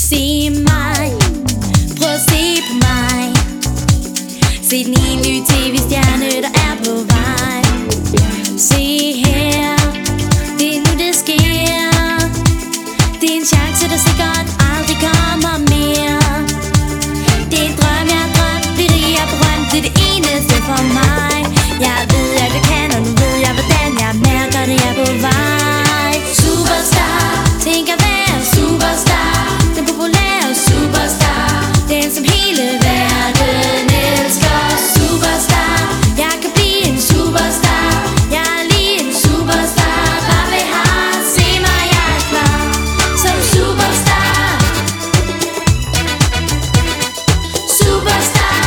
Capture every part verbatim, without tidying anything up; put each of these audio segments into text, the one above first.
Se mig, prøv at se på mig. Se den helt nye tv-stjerne, der er på vej. Se her, det er nu det sker. Det er en chance, der sikkert aldrig kommer mere. Det er en drøm, jeg har drømt, det er det, jeg er berømt. Det er det eneste for mig. Jeg ved, at jeg kan, og nu ved jeg, hvordan jeg mærker det, jeg er på vej. Superstar, tænk at være superstar. Den populære superstar, den som hele verden elsker. Superstar, jeg kan blive en superstar. Jeg er lige en superstar. Bare vil have, se mig, jeg er klar som superstar. Superstar.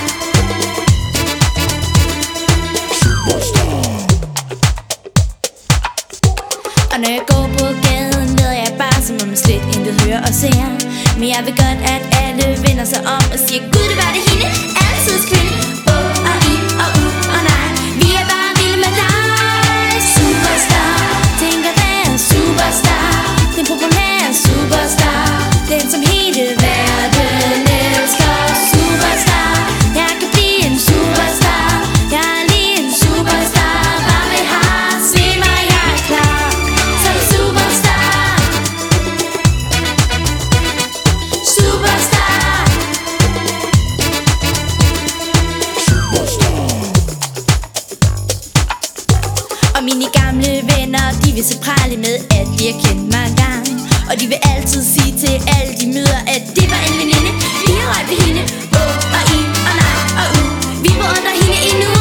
Og når jeg går på gaden, ved jeg bare, som om jeg slet intet hører og ser. Men jeg vil godt, at alle vender sig om og siger: Gud, det var det hende, altid kvinde. Åh, og i, og u, og nej, vi er bare vilde med dig. Superstar, tænk at være superstar. Den populære superstar, den som hele verden elsker. Superstar, jeg kan blive en superstar. Jeg er lige en superstar. Bare vil have, se mig, jeg er klar som superstar. Superstar. Og mine gamle venner, de vil så prale med, at de har kendt mig engang. Og de vil altid sige til alle de møder, at det var en veninde. Vi har rørt ved hende. Åh, og i, og nej, og u. Vi beundrer hende endnu.